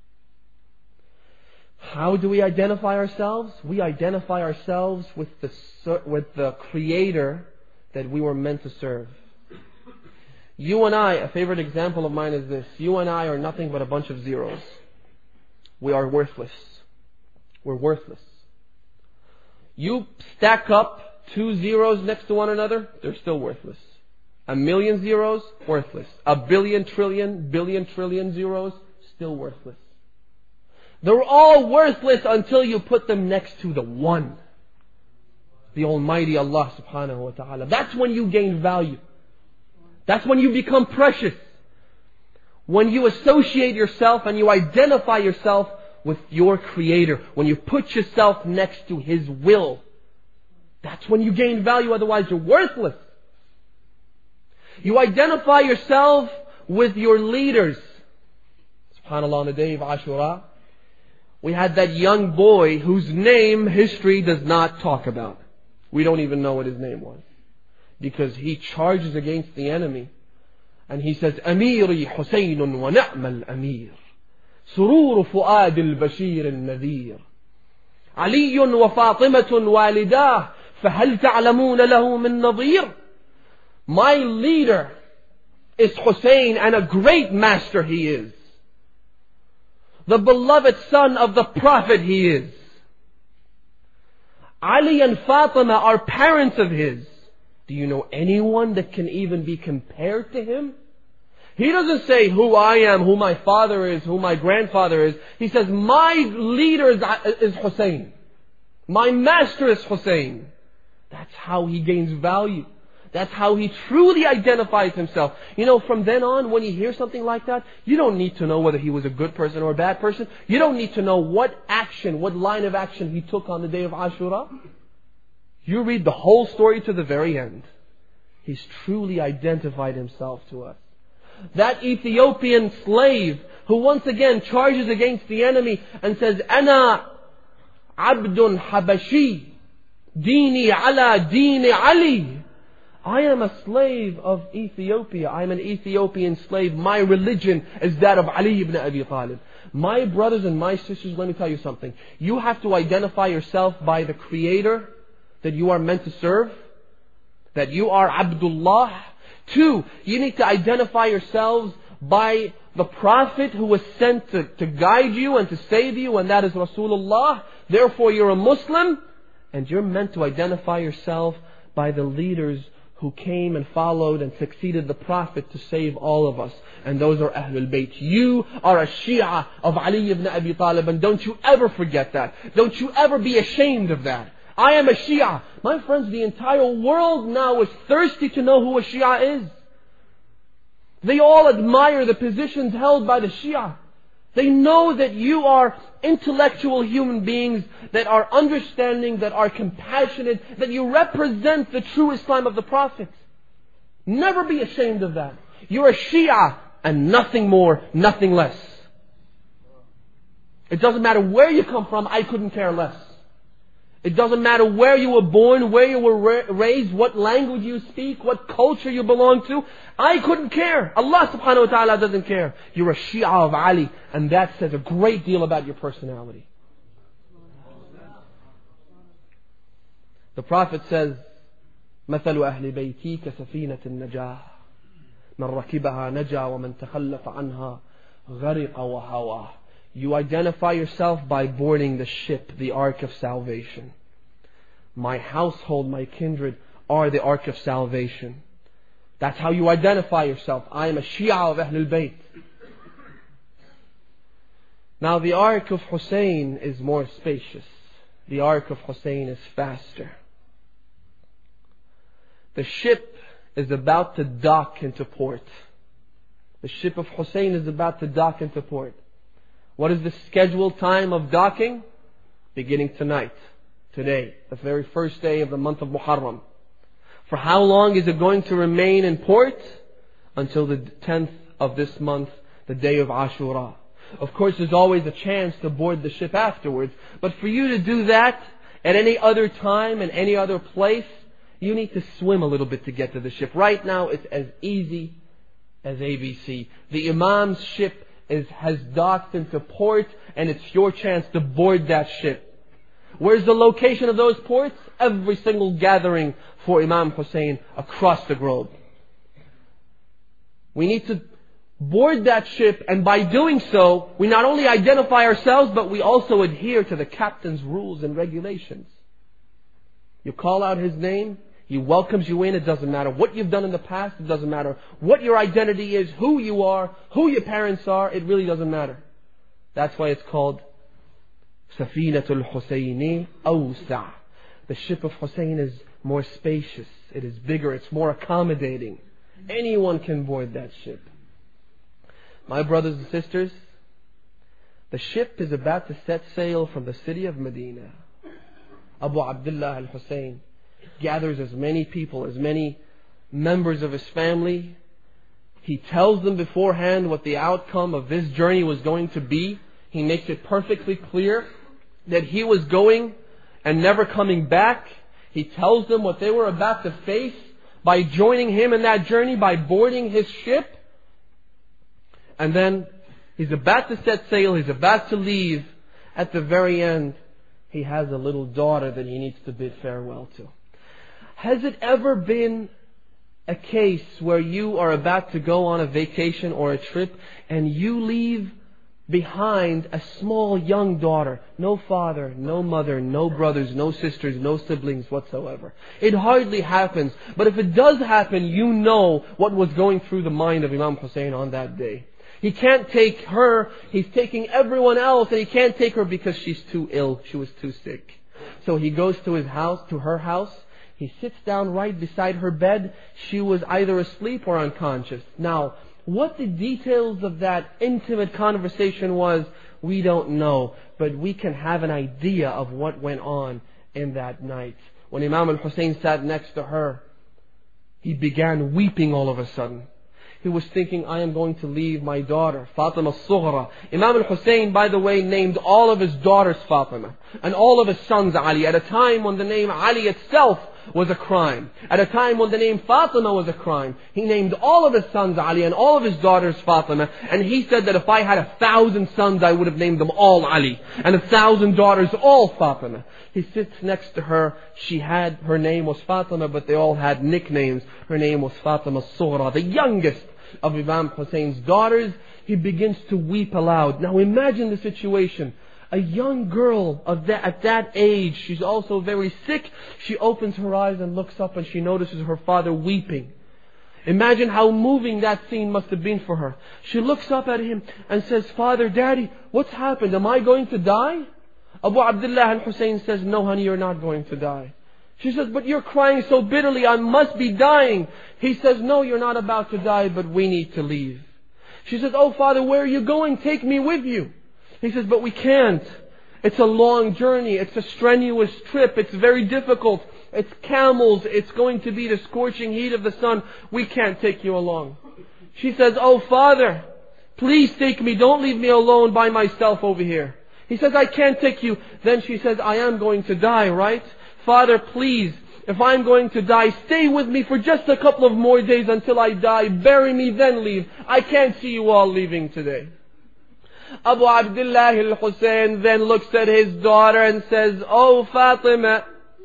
How do we identify ourselves? We identify ourselves with the with the Creator that we were meant to serve. You and I, a favorite example of mine is this. You and I are nothing but a bunch of zeros. We are worthless. We're worthless. You stack up two zeros next to one another, they're still worthless. A million zeros, worthless. A billion trillion, billion trillion zeros, still worthless. They're all worthless until you put them next to the one. The Almighty Allah subhanahu wa ta'ala. That's when you gain value. That's when you become precious. When you associate yourself and you identify yourself with your Creator, when you put yourself next to His will, that's when you gain value, otherwise you're worthless. You identify yourself with your leaders. SubhanAllah, on the day of Ashura, we had that young boy whose name history does not talk about. We don't even know what his name was. Because he charges against the enemy. And he says, Amiri Husaynun wa na'mal amir. Surur fu'ad al-bashir al-nadhir. Aliyun wa Fatimatun walidah. فَهَلْ تَعْلَمُونَ لَهُ مِن نَظِيرٍ. My leader is Hussein, and a great master he is. The beloved son of the Prophet he is. Ali and Fatima are parents of his. Do you know anyone that can even be compared to him? He doesn't say who I am, who my father is, who my grandfather is. He says, my leader is, is Hussein. My master is Hussein. That's how he gains value. That's how he truly identifies himself. You know, from then on, when you hear something like that, you don't need to know whether he was a good person or a bad person. You don't need to know what action, what line of action he took on the day of Ashura. You read the whole story to the very end. He's truly identified himself to us. That Ethiopian slave who once again charges against the enemy and says, Ana abdun habashi, dini ala dini Ali. I am a slave of Ethiopia. I am an Ethiopian slave. My religion is that of Ali ibn Abi Talib. My brothers and my sisters, let me tell you something. You have to identify yourself by the Creator that you are meant to serve, that you are Abdullah. Two, you need to identify yourselves by the Prophet who was sent to, to guide you and to save you, and that is Rasulullah. Therefore you're a Muslim, and you're meant to identify yourself by the leaders who came and followed and succeeded the Prophet to save all of us. And those are Ahlul Bayt. You are a Shia of Ali ibn Abi Talib, and don't you ever forget that. Don't you ever be ashamed of that. I am a Shia. My friends, the entire world now is thirsty to know who a Shia is. They all admire the positions held by the Shia. They know that you are intellectual human beings that are understanding, that are compassionate, that you represent the true Islam of the Prophet. Never be ashamed of that. You're a Shia and nothing more, nothing less. It doesn't matter where you come from, I couldn't care less. It doesn't matter where you were born, where you were ra- raised, what language you speak, what culture you belong to. I couldn't care. Allah subhanahu wa ta'ala doesn't care. You're a Shia of Ali, and that says a great deal about your personality. The Prophet says, مثل أهل بيتي كسفينة النجاة من ركبها نجا ومن تخلف عنها غرق وهوى. You identify yourself by boarding the ship, the Ark of Salvation. My household, my kindred are the Ark of Salvation. That's how you identify yourself. I am a Shia of Ahlul Bayt. Now the Ark of Hussein is more spacious. The Ark of Hussein is faster. The ship is about to dock into port. The ship of Hussein is about to dock into port. What is the scheduled time of docking? Beginning tonight, today, the very first day of the month of Muharram. For how long is it going to remain in port? Until the tenth of this month, the day of Ashura. Of course, there's always a chance to board the ship afterwards. But for you to do that at any other time, in any other place, you need to swim a little bit to get to the ship. Right now, it's as easy as A B C. The Imam's ship is, has docked into port, and it's your chance to board that ship. Where's the location of those ports? Every single gathering for Imam Hussein across the globe. We need to board that ship, and by doing so, we not only identify ourselves, but we also adhere to the captain's rules and regulations. You call out his name, he welcomes you in. It doesn't matter what you've done in the past. It doesn't matter what your identity is, who you are, who your parents are. It really doesn't matter. That's why it's called Safinatul Husayni Awsa'. The ship of Hussein is more spacious. It is bigger. It's more accommodating. Anyone can board that ship. My brothers and sisters, The ship is about to set sail from the city of Medina. Abu Abdullah al-Hussein gathers as many people, as many members of his family. He tells them beforehand what the outcome of this journey was going to be. He makes it perfectly clear that he was going and never coming back. He tells them what they were about to face by joining him in that journey, by boarding his ship. And then he's about to set sail, he's about to leave. At the very end, he has a little daughter that he needs to bid farewell to. Has it ever been a case where you are about to go on a vacation or a trip and you leave behind a small young daughter? No father, no mother, no brothers, no sisters, no siblings whatsoever. It hardly happens. But if it does happen, you know what was going through the mind of Imam Hussein on that day. He can't take her, he's taking everyone else, and he can't take her because she's too ill, she was too sick. So he goes to his house, to her house. He sits down right beside her bed. She was either asleep or unconscious. Now, what the details of that intimate conversation was, we don't know. But we can have an idea of what went on in that night. When Imam al-Hussein sat next to her, he began weeping all of a sudden. He was thinking, I am going to leave my daughter, Fatima al-Sughra. Imam al-Hussein, by the way, named all of his daughters Fatima and all of his sons Ali, at a time when the name Ali itself was a crime. At a time when the name Fatima was a crime. He named all of his sons Ali and all of his daughters Fatima. And he said that if I had a thousand sons, I would have named them all Ali. And a thousand daughters, all Fatima. He sits next to her. She had, her name was Fatima, but they all had nicknames. Her name was Fatima al-Sughra, the youngest of Imam Hussein's daughters. He begins to weep aloud. Now imagine the situation. A young girl of that, at that age, she's also very sick. She opens her eyes and looks up and she notices her father weeping. Imagine how moving that scene must have been for her. She looks up at him and says, Father, Daddy, what's happened? Am I going to die? Abu Abdullah al-Hussein says, no honey, you're not going to die. She says, but you're crying so bitterly, I must be dying. He says, no, you're not about to die, but we need to leave. She says, oh Father, where are you going? Take me with you. He says, but we can't. It's a long journey. It's a strenuous trip. It's very difficult. It's camels. It's going to be the scorching heat of the sun. We can't take you along. She says, oh Father, please take me. Don't leave me alone by myself over here. He says, I can't take you. Then she says, I am going to die, right? Father, please, if I'm going to die, stay with me for just a couple of more days until I die. Bury me, then leave. I can't see you all leaving today. Abu Abdullah al-Hussein then looks at his daughter and says, oh Fatima,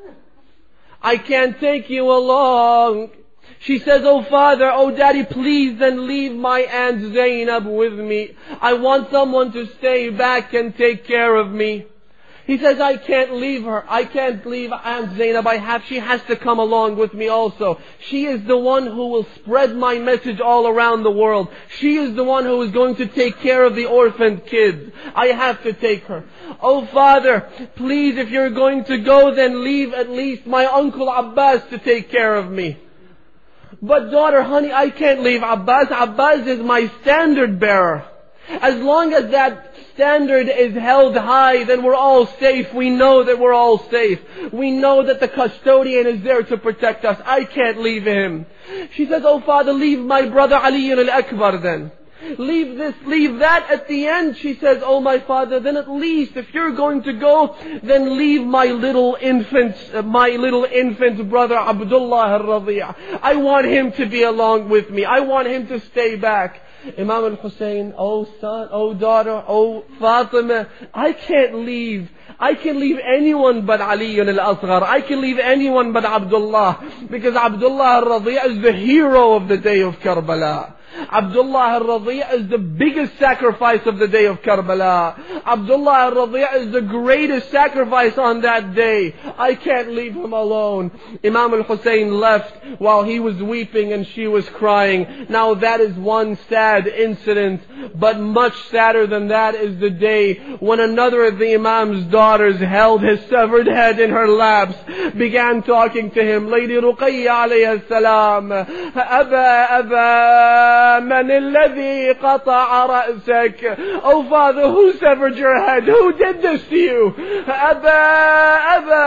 I can't take you along. She says, oh Father, oh Daddy, please then leave my Aunt Zainab with me. I want someone to stay back and take care of me. He says, I can't leave her. I can't leave Aunt Zainab. I have, she has to come along with me also. She is the one who will spread my message all around the world. She is the one who is going to take care of the orphaned kids. I have to take her. Oh Father, please, if you're going to go, then leave at least my uncle Abbas to take care of me. But daughter, honey, I can't leave Abbas. Abbas is my standard bearer. As long as that standard is held high, then we're all safe. We know that we're all safe. We know that the custodian is there to protect us. I can't leave him. She says, oh Father, leave my brother Ali al-Akbar then. Leave this, leave that at the end. She says, oh my Father, then at least if you're going to go, then leave my little infant, uh, my little infant brother Abdullah al-Radi'. I want him to be along with me. I want him to stay back. Imam al-Hussein, oh son, oh daughter, oh Fatima, I can't leave. I can leave anyone but Ali al-Asghar. I can leave anyone but Abdullah. Because Abdullah al-Radi' is the hero of the day of Karbala. Abdullah al-Radi' is the biggest sacrifice of the day of Karbala. Abdullah al-Radi' is the greatest sacrifice on that day. I can't leave him alone. Imam al-Hussein left while he was weeping and she was crying. Now that is one sad incident But much sadder than that is the day when another of the Imam's daughters held his severed head in her laps, began talking to him. Lady Ruqayya alayhi salam, Aba, Aba, man alladhi qata'a ra'sak? Oh Father, who severed your head? Who did this to you? Aba, Aba,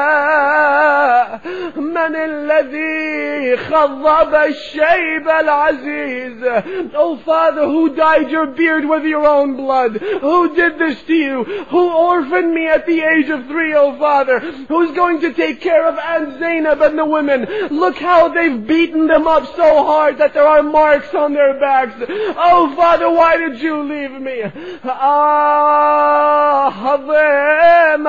man alladhi khadhaba ash-shayb al-aziz? Oh Father, who dyed your beard with your own blood? Who did this to you? Who orphaned me at the age of three, oh Father? Who's going to take care of Aunt Zainab and the women? Look how they've beaten them up so hard that there are marks on their backs. Oh Father, why did you leave me? Ah, Hazim,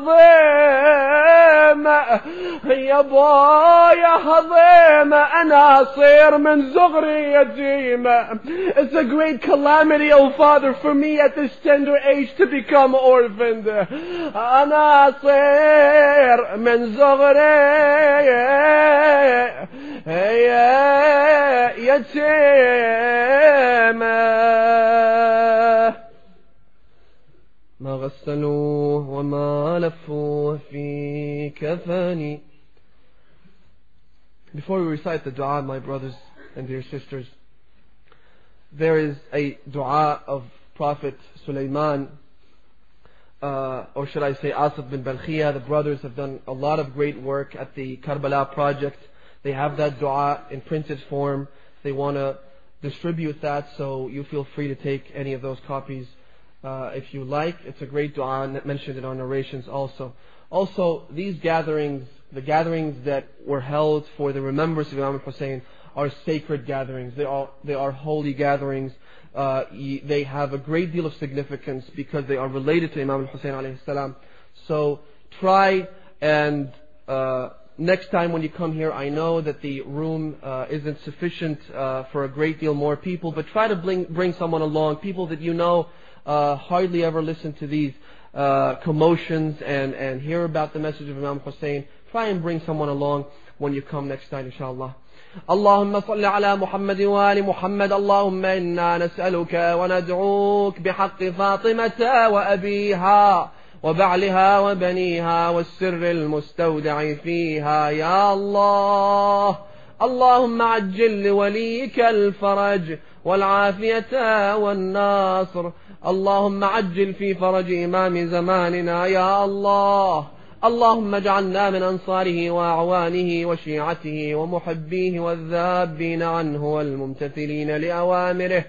Hazim, Ya boy, Hazim, Ana sir min zughri yatim. It's a great calamity, oh Father, for me at this tender age to become orphaned. Ana sir min zughri yatim. ما غسلوه وما لفوه في كفاني. Before we recite the dua, my brothers and dear sisters, there is a dua of Prophet Sulaiman, uh, or should I say Asif bin Balkhiya. The brothers have done a lot of great work at the Karbala project. They have that dua in printed form. They want to distribute that, so you feel free to take any of those copies uh, if you like. It's a great dua mentioned in our narrations also. Also, these gatherings, the gatherings that were held for the remembrance of Imam Hussein, are sacred gatherings. They are, they are holy gatherings. Uh, they have a great deal of significance because they are related to Imam Hussein alayhi salam. So try and uh, next time when you come here, I know that the room uh, isn't sufficient uh, for a great deal more people, but try to bring, bring someone along, people that you know uh, hardly ever listen to these uh, commotions and, and hear about the message of Imam Hussein. Try and bring someone along when you come next time, inshallah. اللهم صل على محمد وآل محمد. اللهم إنا نسألك وندعوك بحق فاطمة وأبيها وبعلها وبنيها والسر المستودع فيها يا الله. اللهم عجل لوليك الفرج والعافية والناصر. اللهم عجل في فرج إمام زماننا يا الله. اللهم اجعلنا من أنصاره وأعوانه وشيعته ومحبيه والذابين عنه والممتثلين لأوامره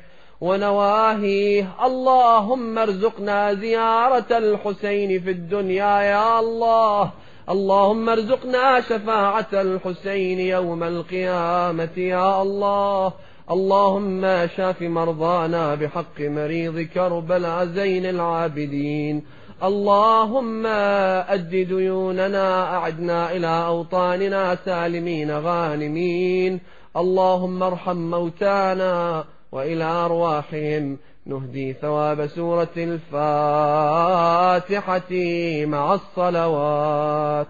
ونواهيه. اللهم ارزقنا زيارة الحسين في الدنيا يا الله. اللهم ارزقنا شفاعة الحسين يوم القيامة يا الله. اللهم شاف مرضانا بحق مريض كربلاء زين العابدين. اللهم أد ديوننا أعدنا إلى أوطاننا سالمين غانمين. اللهم ارحم موتانا وإلى أرواحهم نهدي ثواب سورة الفاتحة مع الصلوات.